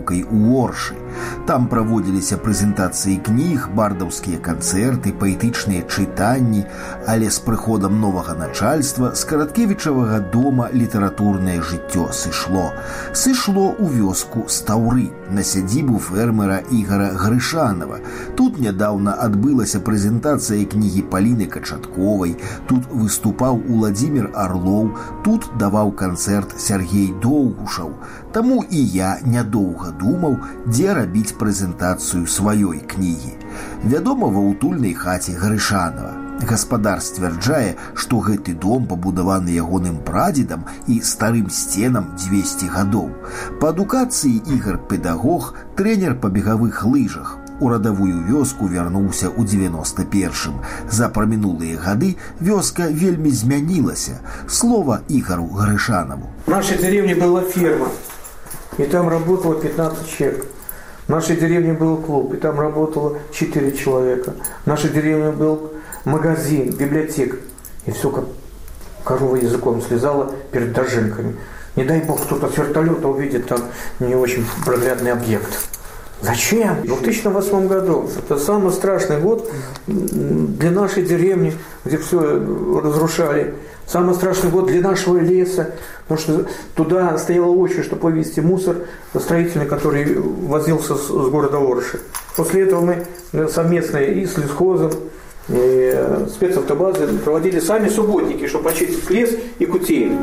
выстаўкай у Оршы. Там праводзіліся прэзентацыі кніг, бардаўскія канцэрты, паэтычныя чытанні, але з прыходам новага начальства з Караткевічавага дома літаратурнае жыццё сышло. Сышло ў вёску Стаўры, на сядзібу фермера Ігара Грышанова. Тут нядаўна адбылася прэзентацыя кнігі Паліны Качатковай, тут выступаў Уладзімір Арлоў, тут даваў канцэрт Сяргей Доўгушаў. Таму і я нядоўга думаў, дзе рабіць прэзентацыю сваёй кнігі. Вядома, ва ўтульнай хаце Грышанова. Гаспадар сцвярджае, што гэты дом пабудаваны ягоным прадзедам і старым сценам 200 гадоў. Па адукацыі Ігар педагог, трэнер па бегавых лыжах. У радавую вёску вярнуўся ў 91-м. За прамінулыя гады вёска вельмі змянілася. Слова Игару Грышанову. В нашей деревне была ферма, и там работало 15 человек. В нашей деревне был клуб, и там работало 4 человека. В нашей деревне был магазин, библиотека. И все как корова языком слезала перед дожинками. Не дай бог, кто-то с вертолета увидит там не очень проглядный объект. Зачем? В 2008 году. Это самый страшный год для нашей деревни, где все разрушали. Самый страшный год для нашего леса, потому что туда стояла очередь, чтобы вывезти мусор строительный, который возился с города Орши. После этого мы совместно и с лесхозом, и спецавтобазой проводили сами субботники, чтобы очистить лес и кутейный.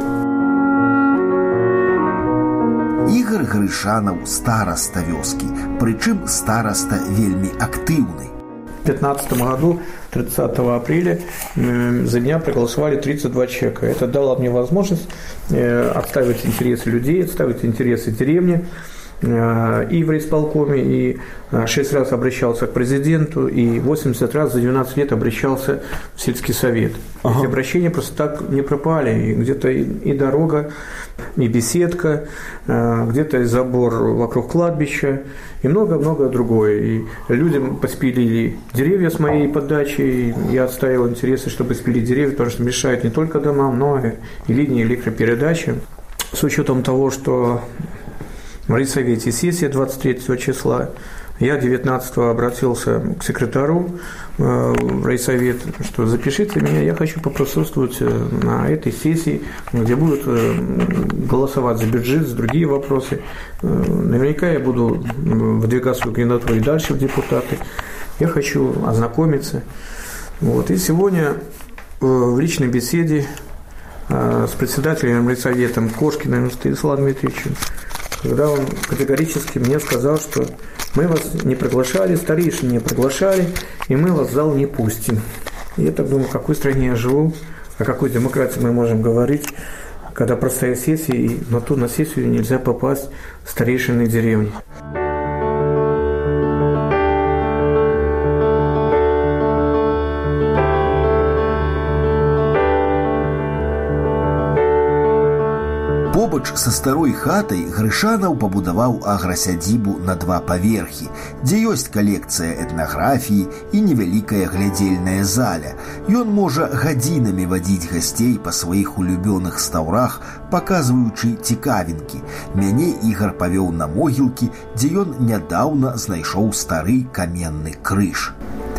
Ігар Грышанаў староста вёскі, прычым староста вельмі актыўны. В 2015 году, 30 апреля, за меня проголосовали 32 человека. Это дало мне возможность отставить интересы людей, отставить интересы деревни. И в райисполкоме, и 6 раз обращался к президенту, и 80 раз за 12 лет обращался в сельский совет. Эти обращения просто так не пропали. И где-то и дорога, и беседка, где-то и забор вокруг кладбища, и много-много другое. И людям поспилили деревья с моей подачи, и я отставил интересы, чтобы спилить деревья, потому что мешают не только домам, но и линии электропередачи. С учетом того, что в райсовете сессия 23 числа. Я 19-го обратился к секретарю в райсовет, что запишите меня, я хочу поприсутствовать на этой сессии, где будут голосовать за бюджет, за другие вопросы. Наверняка я буду выдвигать свою кандидатуру и дальше в депутаты. Я хочу ознакомиться. Вот. И сегодня в личной беседе с председателем райсовета Кошкиным Станиславом Дмитриевичем, когда он категорически мне сказал, что мы вас не приглашали, старейшин не приглашали, и мы вас в зал не пустим. И я так думаю, в какой стране я живу, о какой демократии мы можем говорить, когда простая сессия, и на сессию нельзя попасть старейшины деревни. Побач са старой хатай Грышанаў пабудаваў аграсядзібу на 2 паверхі, дзе ёсць калекцыя этнаграфіі і невялікая глядзельная заля. Ён можа гадзінамі вадзіць гасцей па сваіх улюбёных стаўрах, паказваючы цікавінкі. Мяне Ігар павёў на могілкі, дзе ён нядаўна знайшоў стары каменны крыж.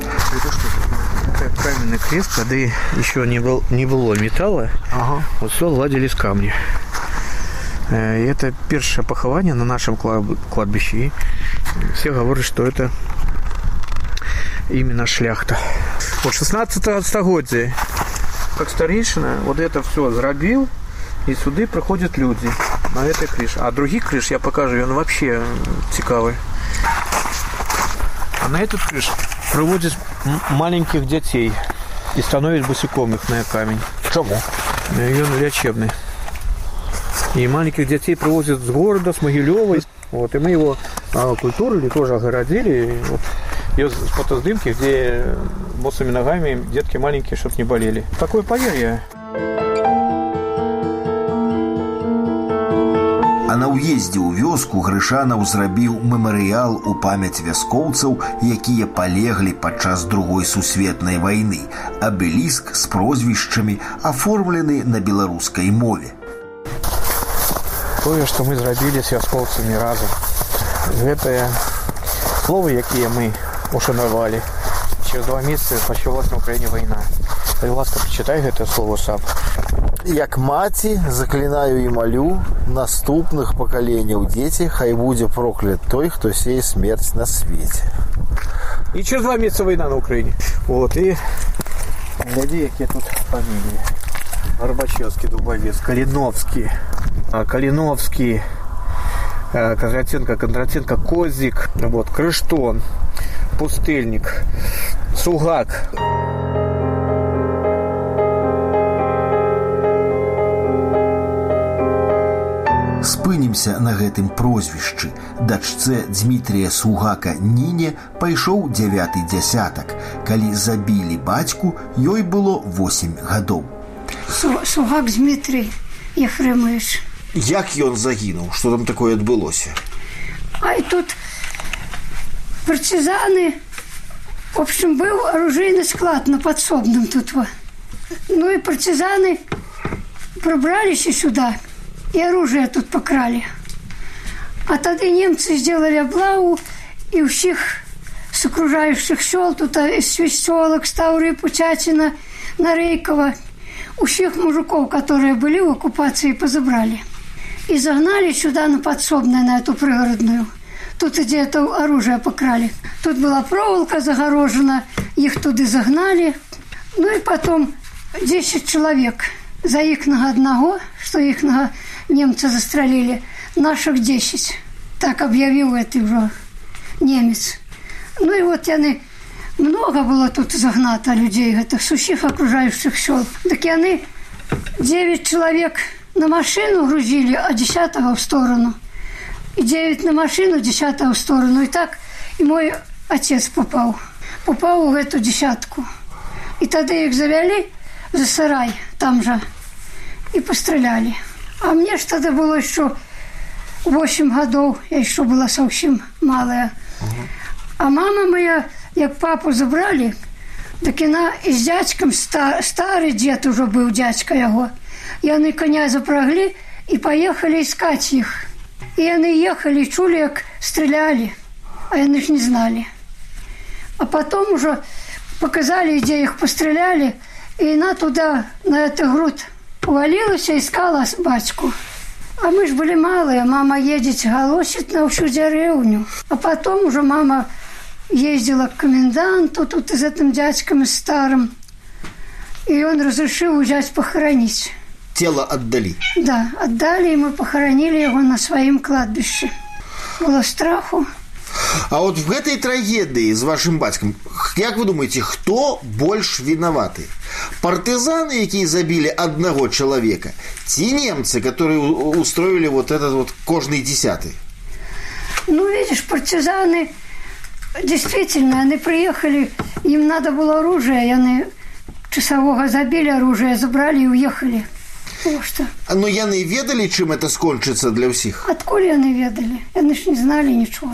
Это каменный крест, когда еще не было металла, вот все ладили с камня. И это первое похование на нашем кладбище. И все говорят, что это именно шляхта. Вот 16 стагодия, как старейшина, вот это все зробил, и сюда приходят люди на этой крыше. А других крыш я покажу, он вообще цікавый. А на этот крыш приводят маленьких детей и становят босиком их на камень. Чему? И он лечебный. И маленьких детей привозят с города, с Могилёва. Вот, и мы его культурили, тоже огородили. Вот, есть фотосдымки, где босыми ногами детки маленькие, чтобы не болели. Такое поверье. А на ўездзе ў вёску Грышанаў зрабіў мемарыял у памяць вяскоўцаў, якія палеглі падчас Другой сусветнай вайны. Абеліск з прозвішчамі аформлены на беларускай мове. Тое, што мы зрабілі з вяскоўцамі разам. гэтае словы, якія мы ушанавалі. Через 2 месяцы пачалась на Украине война. Калі ласка, прочитай гэтае слово сам. Як маці, заклинаю і малю наступных пакаленняў дзеці, хай будзе проклят той, хто сее смерць на свеце. И через 2 месяца война на Украине. Вот, и гляди, какие тут фамилии. Горбачевский, Дубовец, Калиновский, Кондратенко, Козик, вот, Крыштон, Пустельник, Сугак. Спынімся на гэтым прозвішчы. Дачцэ Дзмітрія Сугака Ніне пайшоў 9-й дзясятак. Калі забілі бацьку, ёй было 8 гадоў. Сугак Дзмітрий Ефремович. Як ён загінуў? Што там такое адбылося? А и тут партизаны, в общем, был оружейный склад на подсобном тут. Ну и партизаны пробрались и сюда. И оружие тут покрали. А тогда немцы сделали облаву, и у всех с окружающих сел, тут из Свистелок, Ставры, Путятина, Нарейкова, у всех мужиков, которые были в оккупации, позабрали. И загнали сюда на подсобное, на эту пригородную. Тут где это оружие покрали. Тут была проволока загорожена, их туда загнали. Ну и потом 10 человек за ихного одного, что ихного немцы застрелили, наших 10. Так объявил это уже немец. Ну и вот яны, много было тут загнато людей, этих с усіх окружающих сел. Так яны 9 человек на машину грузили, а 10-го в сторону. И 9 на машину, 10-го в сторону. И так и мой отец попал в эту 10-ку. И тогда их завели за сарай там же и постреляли. А мне ж тогда было еще 8 годов, я еще была совсем малая. А мама моя, як папу забрали, так она и с дядьком, старый дед уже был, дядька его, и они коня запрягли и поехали искать их. И они ехали, чули, как стреляли, а они ж не знали. А потом уже показали, где их постреляли, и она туда, на эту грудь увалилась и искала батьку. А мы ж были малые, мама едет, голосит на всю деревню. А потом уже мама ездила к коменданту, тут с этим дядьком старым, и он разрешил взять похоронить. Тело отдали? Да, отдали, и мы похоронили его на своем кладбище. Было страху. А вот в этой трагедии с вашим батьком, как вы думаете, кто больше виноваты? Партизаны, которые забили одного человека, те немцы, которые устроили вот этот вот кожный 10-й? Ну, видишь, партизаны, действительно, они приехали, им надо было оружие, и они часового забили оружие, забрали и уехали. Что? Но яны ведали, чем это скончится для всех? Откуда они ведали? Они ж не знали ничего.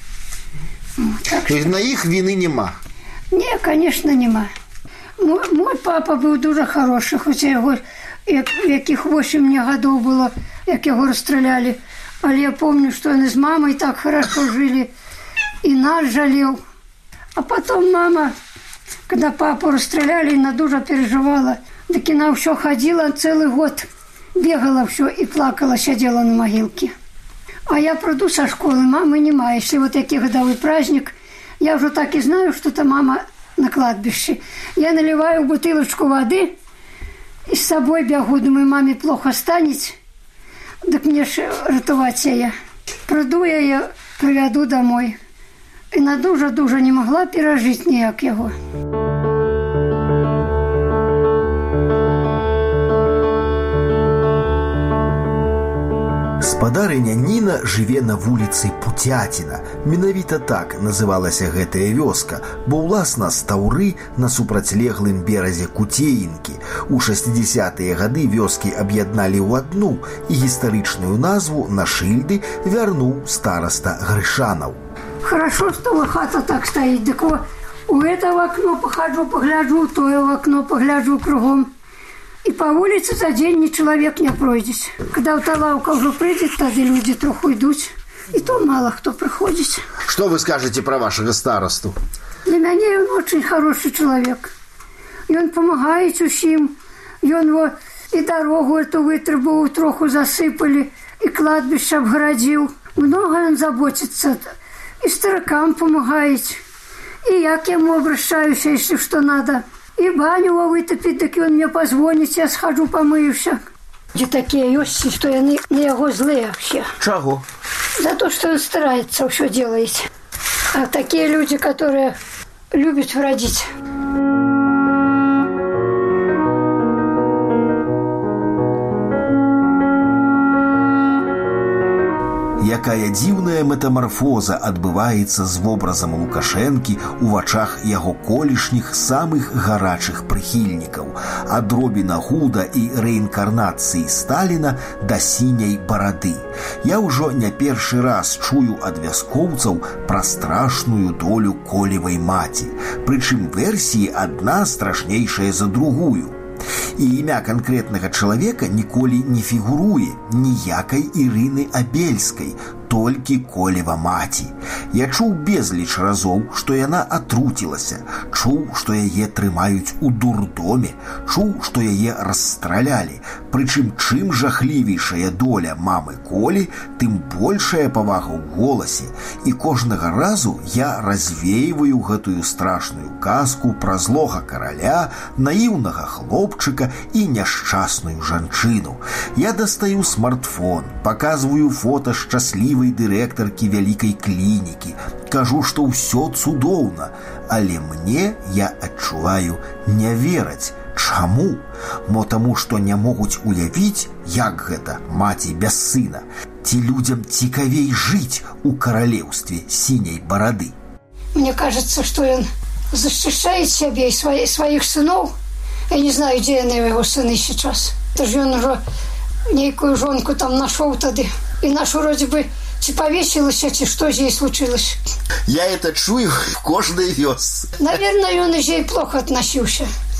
То есть на их вины нема? Не, конечно, нема. Мой папа был дуже хороший, хотя его, яких 8 мне годов было, як его расстреляли. Але я помню, что они с мамой так хорошо жили, и нас жалел. А потом мама, когда папу расстреляли, она дуже переживала. Так она все ходила целый год, бегала все и плакала, сидела на могилке. А я приду со школы, мамы нема. Если вот який годовой праздник, я уже так и знаю, что это мама на кладбище. Я наливаю бутылочку воды и с собой бегу. Думаю, маме плохо станет, так мне ж рятувать я. Приду я ее, приведу домой. И она дуже-дуже не могла пережить ніяк его. Спадарыня Ніна жыве на вуліцы Путяціна. Менавіта так называлася гэтая вёска, бо ўласна з Таўры на супрацьлеглым беразе Куцеінкі. У 60-е гады вёскі аб'ядналі ў адну, і гістарычную назву на шыльды вярнуў стараста Грышанаў. Хорошо, что хата так стоит. Так вот, у этого окно похожу, погляжу, то в окно погляжу кругом. И по улице за день ни человек не пройдет. Когда лавка уже придет, тогда люди троху идут. И то мало кто приходит. Что вы скажете про вашего старосту? Для меня он очень хороший человек. И он помогает усім. И он вот и дорогу эту вытребовал, троху засыпали, и кладбище обгородил. Много он заботится. И старикам помогает. И я к нему обращаюсь, если что надо. И баню его вытопить, так и он мне позвонит, я схожу, помыюсь. И такие есть, что они на его злые вообще. Чего? За то, что он старается, все делает. А такие люди, которые любят вродить. Якая дзіўная метамарфоза адбываецца з вобразам Лукашэнкі ў вачах яго колішніх самых гарачых прыхільнікаў, ад Робіна Гуда і рэінкарнацыі Сталіна да сіняй барады. Я ўжо не першы раз чую ад вяскоўцаў пра страшную долю Колевай маці, прычым версіі адна страшнейшая за другую. І імя канкрэтнага чалавека ніколі не фігуруе ніякай Ірыны Абельскай, толькі Колева маці. Я чуў безліч разоў, што яна атруцілася, чуў, што яе трымаюць у дурдоме, чуў, што яе расстралялі. Прычым, чым жахлівейшая доля мамы Колі, тым большая павага ў голасе. І кожнага разу я развейваю гэтую страшную казку пра злога караля, наіўнага хлопчыка і няшчасную жанчыну. Я дастаю смартфон, паказваю фота шчаслівай дырэктаркі вялікай клінікі, кажу, што ўсё цудоўна, але мне, я адчуваю, не вераць. Чаму? Мо таму, што не могуць уявіць, як гэта маці без сына. Ці людзям цікавей жыць у каралеўстве сіняй барады. Мне кажется, что он защищает себя и своих сынов. Я не знаю, где они, его сыны сейчас. Это же он уже некую жонку там нашел тогда. И нашу вроде бы повесилась, что же ей случилось. Я это чую в кожной вёсцы. Наверное, он из ей плохо относился.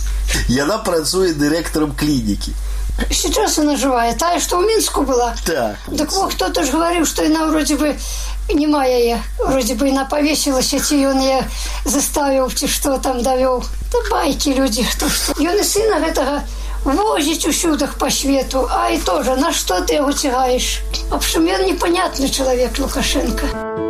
Яна працуе дырэктарам клінікі. Сейчас она живая. Та, что в Минску была. Так. Так вот, кто-то же говорил, что она вроде бы немая я. Вроде бы она повесилась, и он ее заставил, что там довел. Да байки люди. И он и сына этого возить усюдах по свету. А и тоже, на что ты его тягаешь? В общем, он непонятный человек, Лукашенко.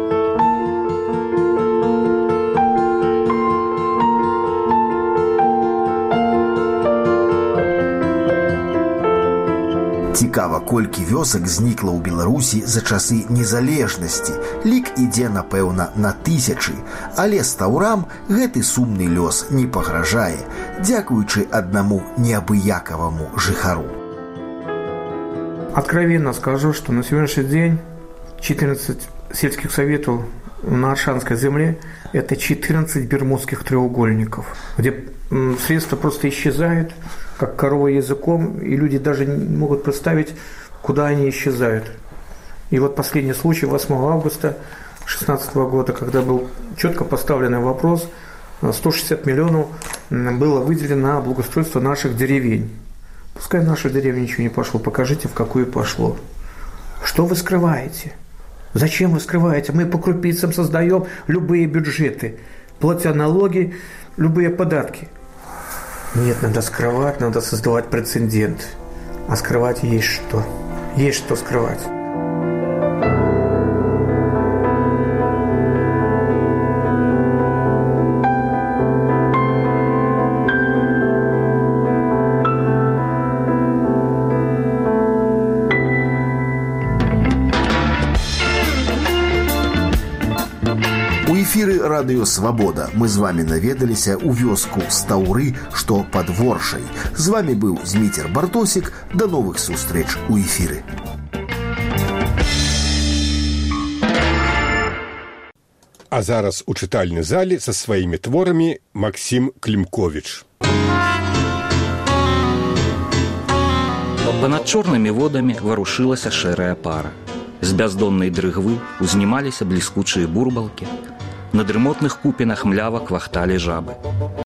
Цікава, колькі вёсак знікла ў Беларусі за часы незалежнасці. Лік ідзе, напэўна, на тысячы. Але стаўрам гэты сумны лёс не пагражае, дзякуючы аднаму неабыякаваму жыхару. Откровенно скажу, что на сегодняшний день 14 сельских советов на Аршанской земле – это 14 бермудских треугольников, где средства просто исчезают, как корова языком, и люди даже не могут представить, куда они исчезают. И вот последний случай 8 августа 2016 года, когда был четко поставленный вопрос, 160 миллионов было выделено на благоустройство наших деревень. Пускай в нашу деревню ничего не пошло, покажите, в какую пошло. Что вы скрываете? Зачем вы скрываете? Мы по крупицам создаем любые бюджеты, платя налоги, любые податки. Нет, надо скрывать, надо создавать прецедент. А скрывать есть что. Есть что скрывать. Эфіры радыё Свабода. Мы з вами наведаліся ў вёску Стаўры, што пад Воршай. З вами быў Зміцер Бартосік. Да новых сустрэч у эфіры. А зараз у чытальнай зале са сваімі творамі Максім Клімковіч. Понад чорнымі водамі варушылася шэрая пара. З бяздоннай дрыгвы узнімаліся бліскучыя бурбалкі. На дрымотных купінах млява квахталі жабы.